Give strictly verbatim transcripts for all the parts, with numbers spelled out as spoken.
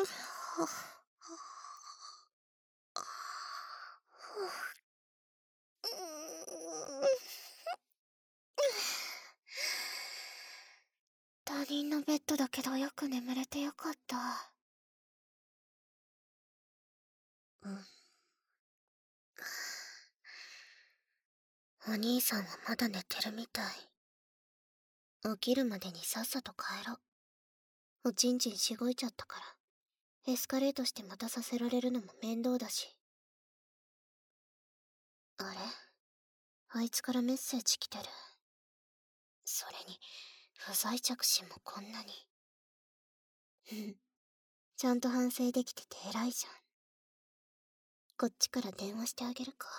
他人のベッドだけどよく眠れてよかった。うん。お兄さんはまだ寝てるみたい。起きるまでにさっさと帰ろう。おちんちんしごいちゃったから、エスカレートしてまたさせられるのも面倒だし。あれ？あいつからメッセージ来てる。それに、不在着信もこんなに。ちゃんと反省できてて偉いじゃん。こっちから電話してあげるか。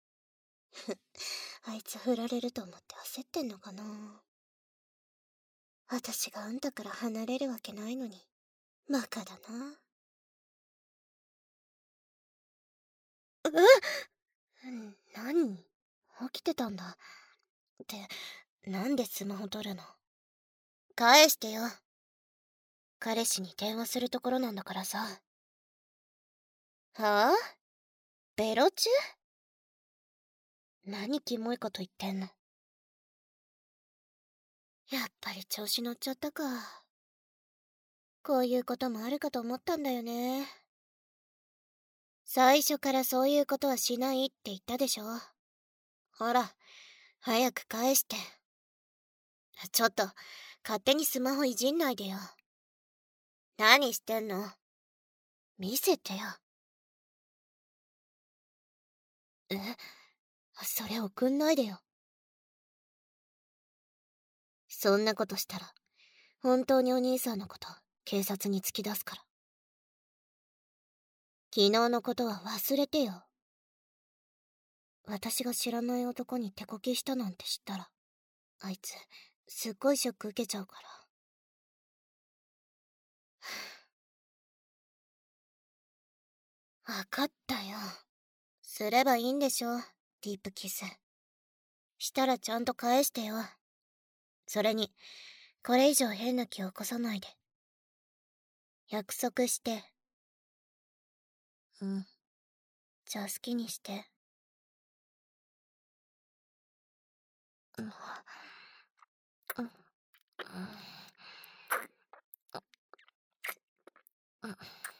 あいつ振られると思って焦ってんのかな。私があんたから離れるわけないのに。バカだな。え？何？起きてたんだ。って、なんでスマホ取るの？返してよ。彼氏に電話するところなんだからさ。はあ？ベロ中？何キモいこと言ってんの？やっぱり調子乗っちゃったか。こういうこともあるかと思ったんだよね。最初からそういうことはしないって言ったでしょ。ほら、早く返して。ちょっと、勝手にスマホいじんないでよ。何してんの？見せてよ。え？それ送んないでよ。そんなことしたら、本当にお兄さんのこと、警察に突き出すから。昨日のことは忘れてよ。私が知らない男に手こきしたなんて知ったら、あいつ、すっごいショック受けちゃうから。わかったよ。すればいいんでしょ、ディープキス。したらちゃんと返してよ。それに、これ以上変な気を起こさないで。約束して。うん。じゃあ好きにして。うん。うん。うん。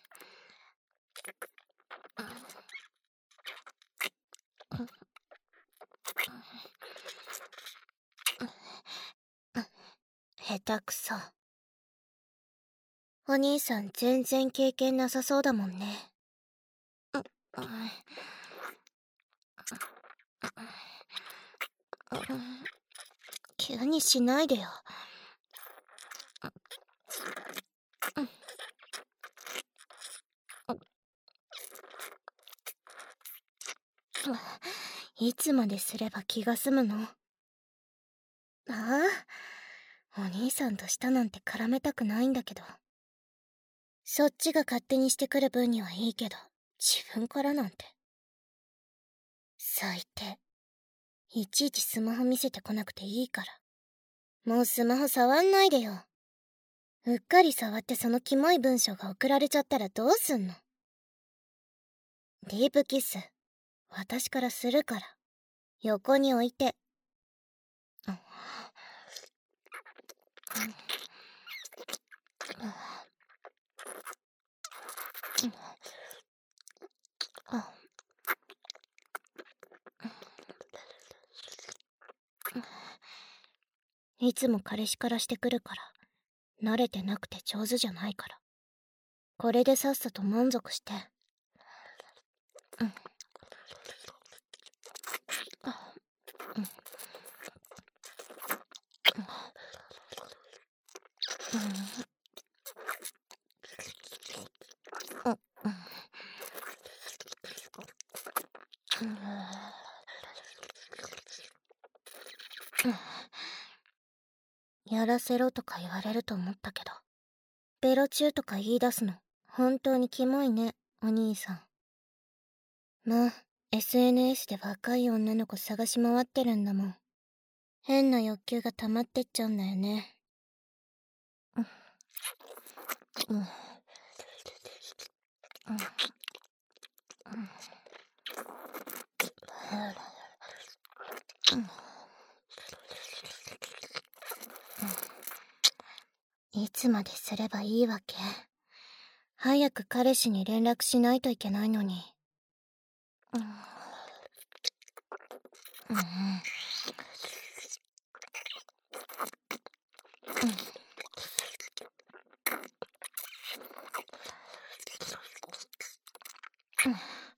下手くそ。お兄さん全然経験なさそうだもんね。急にしないでよ。いつまですれば気が済むの？ああ、お兄さんとしたなんて絡めたくないんだけど。そっちが勝手にしてくる分にはいいけど、自分からなんて。最低。いちいちスマホ見せてこなくていいから。もうスマホ触んないでよ。うっかり触ってそのキモい文章が送られちゃったらどうすんの？ディープキス、私からするから。横に置いて。うん。いつも彼氏からしてくるから、慣れてなくて上手じゃないから。これでさっさと満足して。うん。やらせろとか言われると思ったけど、ベロチューとか言い出すの本当にキモいね、お兄さん。まあ エスエヌエス で若い女の子探し回ってるんだもん。変な欲求が溜まってっちゃうんだよね。うん。うん。 つまですればいいわけ？早く彼氏に連絡しないといけないのに。うん。うん。うん。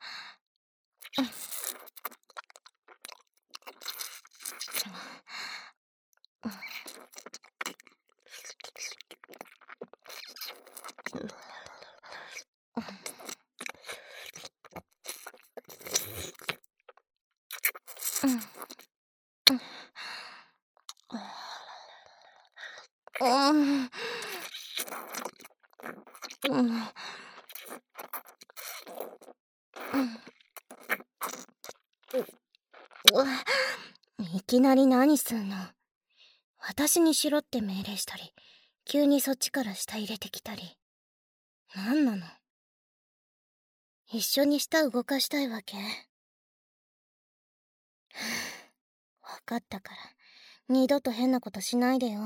いきなり何すんの？私にしろって命令したり、急にそっちから舌入れてきたり。なんなの？一緒に舌動かしたいわけ？わかったから、二度と変なことしないでよ。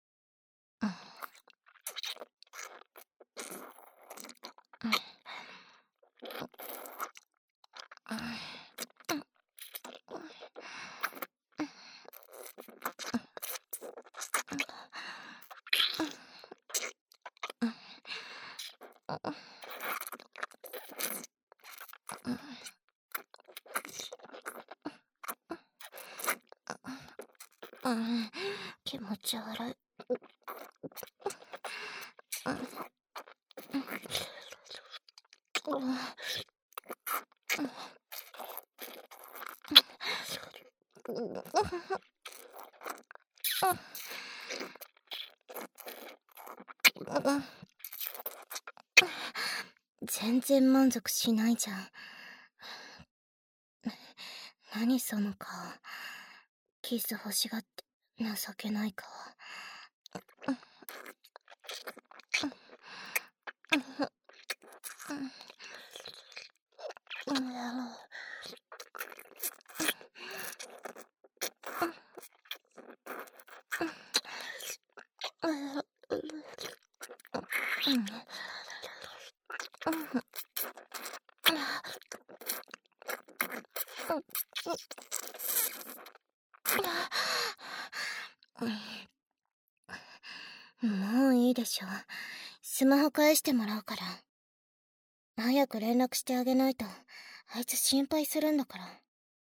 うん、気持ち悪い。全然満足しないじゃん。何その顔。キス欲しがって情けない顔。もういいでしょ。スマホ返してもらうから。早く連絡してあげないと、あいつ心配するんだから。あ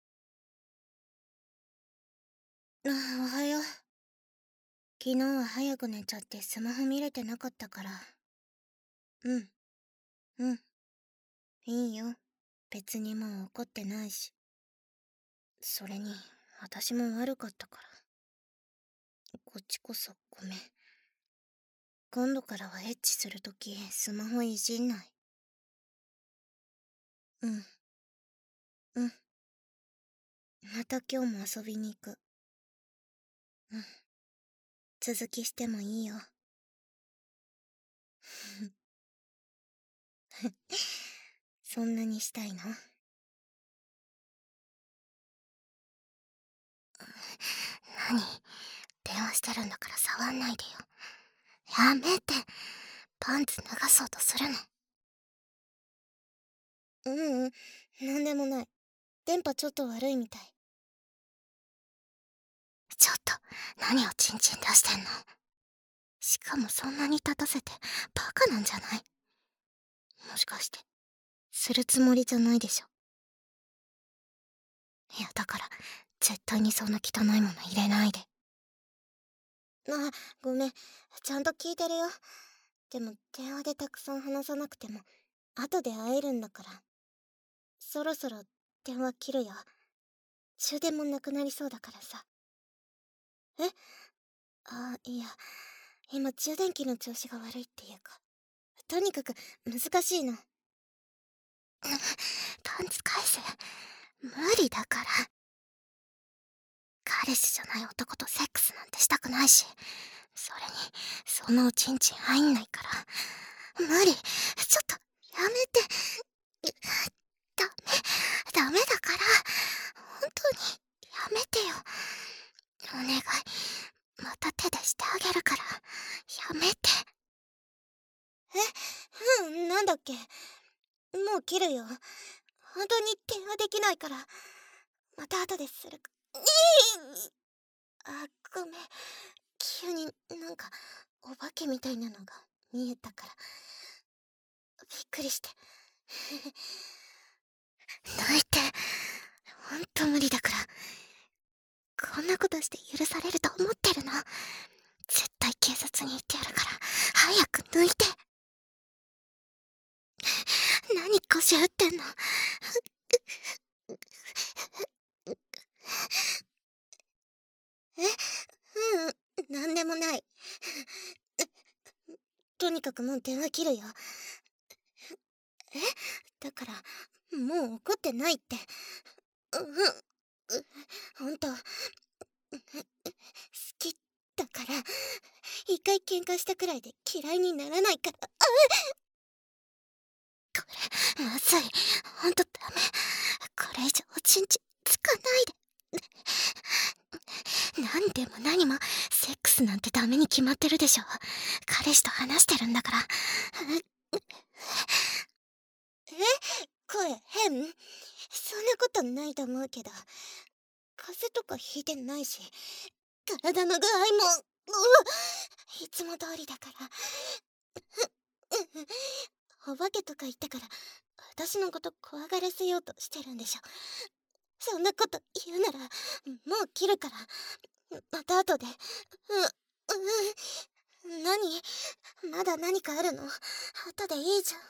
あ、おはよう。昨日は早く寝ちゃってスマホ見れてなかったから。うん。うん。いいよ。別にもう怒ってないし。それに、私も悪かったから。こっちこそごめん。今度からはエッチするとき、スマホいじんない。うん。うん。また今日も遊びに行く。うん。続きしてもいいよ。そんなにしたいの？何？電話してるんだから触んないでよ。やめて。パンツ脱がそうとするの？ううん、なんでもない。電波ちょっと悪いみたい。ちょっと、何をチンチン出してんの？しかもそんなに立たせて、バカなんじゃない？もしかして、するつもりじゃないでしょ。いや、だから、絶対にそんな汚いもの入れないで。あ、ごめん。ちゃんと聞いてるよ。でも、電話でたくさん話さなくても、後で会えるんだから。そろそろ、電話切るよ。終電もなくなりそうだからさ。え？あ、いや、今充電器の調子が悪いっていうか、とにかく難しいの。パンツ返せ。無理だから。彼氏じゃない男とセックスなんてしたくないし、それに、そのおちんちん入んないから。無理。ちょっと、やめて。ダメ、ダメだから。本当に、やめてよ。お願い。また手でしてあげるから。やめて。 え、うん、なんだっけ。もう切るよ。本当に電話できないから、また後でするか。あ、ごめん。急になんか、お化けみたいなのが見えたから、びっくりして。泣いて、ほんと無理だから。こんなことして許されると思ってるの？絶対警察に言ってやるから、早く抜いて。何腰打ってんの？え、ううん、なんでもない。とにかくもう電話切るよ。え、だから、もう怒ってないって。ううん、うほんと、好きだから、一回喧嘩したくらいで嫌いにならないから。あ、これ、まずい。ほんとダメ。これ以上おちんちつかないで。何でも何も、セックスなんてダメに決まってるでしょ。彼氏と話してるんだから。え、声変？そんなことないと思うけど、風邪とかひいてないし、体の具合も、ういつも通りだから。お化けとか言ってから、私のこと怖がらせようとしてるんでしょ。そんなこと言うなら、もう切るから。また後で。う、うん、何？まだ何かあるの？後でいいじゃん。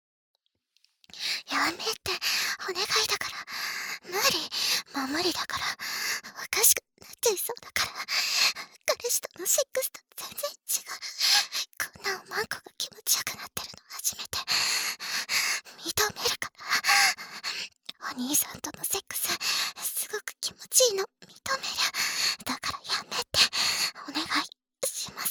やめて、お願いだから。無理、もう無理だから。おかしくなっちゃいそうだから。彼氏とのセックスと全然違う。こんなおまんこが気持ちよくなってるの初めて。認めるから。お兄さんとのセックス、すごく気持ちいいの認める。だからやめて、お願いします。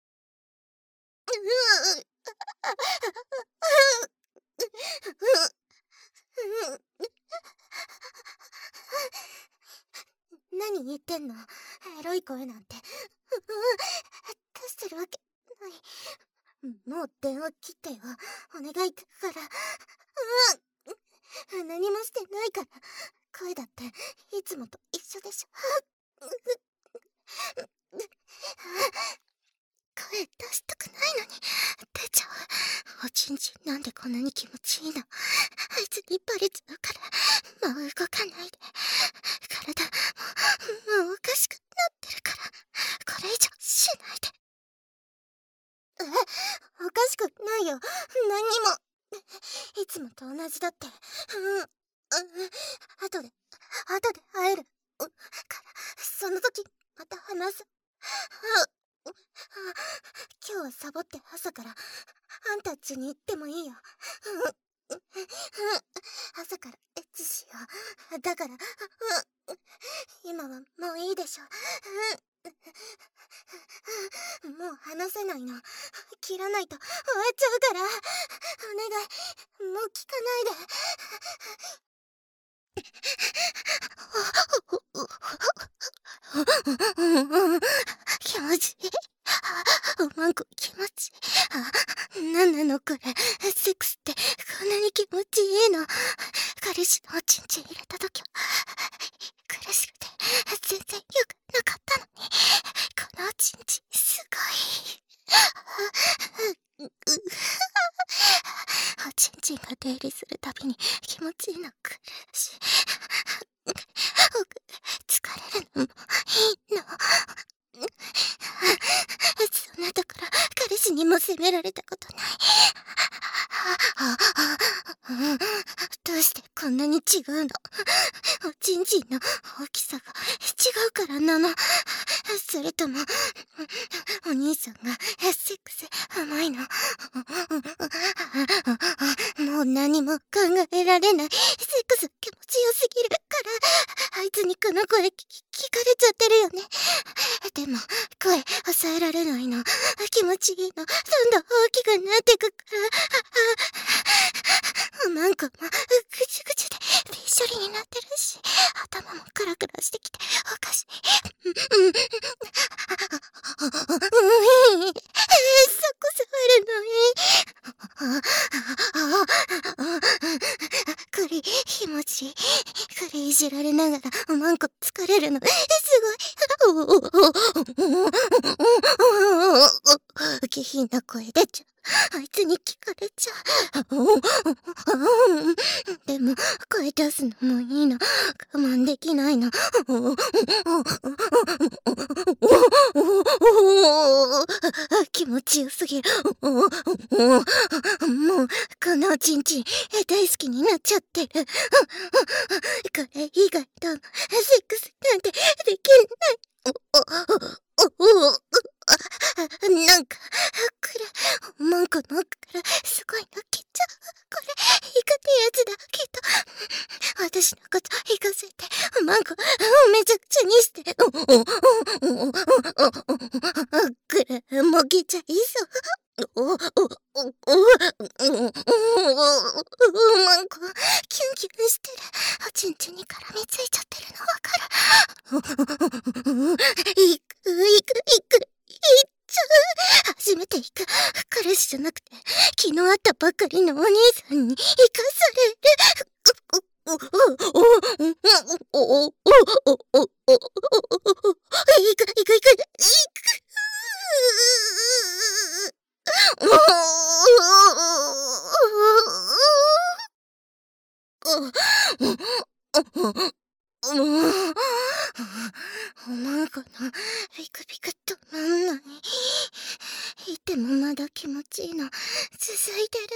何言ってんの？エロい声なんて。出してるわけない。もう電話切ってよ。お願いだから。うん。何もしてないから。声だっていつもと一緒でしょ。声出したくないのに出ちゃう。おちんちんなんでこんなに気持ちいいの？あいつにバレちゃうから。もう動かないで。体もう、もうおかしくなってるから。これ以上しないで。え、おかしくないよ。何にも。いつもと同じだって。うん。後で、後で会える。から、その時、また話す。今日はサボって朝から、あんたっちに行ってもいいよ。朝からエッチしよう。だから、今はもういいでしょ。もう話せないの。切らないと終わっちゃうから。お願い、もう聞かないで。気持ちいい。おまんこ気持ちいい。あ、なんなのこれ。セックスってこんなに気持ちいいの？彼氏のおちんちん入れた時は苦しくて全然よくなかったのに、このおちんちんすごい。おちんちんが出入りするたびに気持ちいいの来るし、疲れるのもいいの。そんなところ彼氏にも責められたことない。どうしてこんなに違うの？おちんちんの大きさが違うからなの？それともお兄さんがセックス甘いの？もう何も考えられない。セックス気持ちよすぎるからあいつにこの声聞かれちゃってるよね。でも声抑えられないの。気持ちいいの。どんどん大きくなってくから。おまんこもぐちゅぐちゅでびっしょりになってるし、頭もクラクラしてきておかしい。うんうん。そこ触るのいい。 あ、あ、あ、これ、気持ちいい。これいじられながら、おまんこ疲れるの。すごい。下品な声出ちゃう。あいつに聞かれちゃう。でも、声出すのもいいの。我慢できないの。気持ちよすぎる。もう、このおちんちん、大好きになっちゃってる。これ以外と、セックスなんてできない。なんか、これ、おまんこの奥からすごいの来ちゃう。これ、イカってやつだ、きっと。私のこと行かせて、おまんこ、めちゃくちゃにして。これ、もぎちゃいそう。お、お、お、お、お、まんこ、キュンキュンしてる。おちんちんに絡みついちゃってるのわかる。いく、いく、いく、いっちゃう。初めて行く。彼氏じゃなくて、昨日会ったばかりのお兄さんに行かされる。お、お、お、お、お、お、お、お、お、お、行く、行く、行く、行く。おまんこのピクピクとなんない。いてもまだ気持ちいいの続いてる。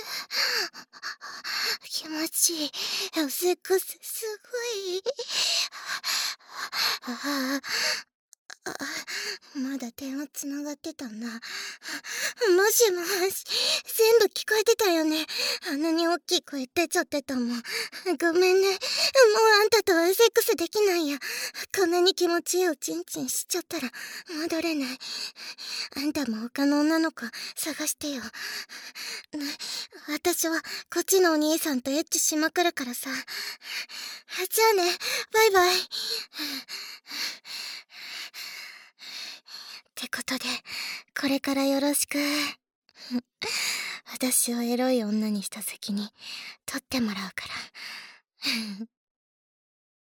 気持ちいい。おセックスすごい。ああ、まだ電話つながってたんだ。もしもし、全部聞こえてたよね。あんなに大きい声出ちゃってたもん。ごめんね。もうあんたとはセックスできないや。こんなに気持ちいいおちんちんしちゃったら戻れない。あんたも他の女の子探してよ。私はこっちのお兄さんとエッチしまくるからさ。じゃあね、バイバイ。ってことで、これからよろしく。私をエロい女にした責任取ってもらうから。